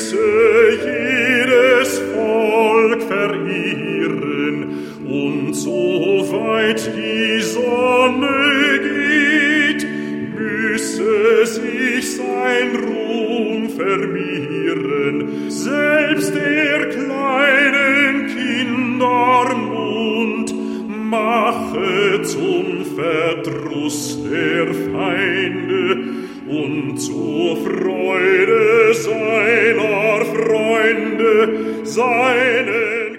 jedes Volk verehren, und so weit die Sonne geht, müsse sich sein Ruhm vermehren, selbst der kleinen Kinder Mund mache zum Verdruss der Feinde und zur Freude seiner Freunde seinen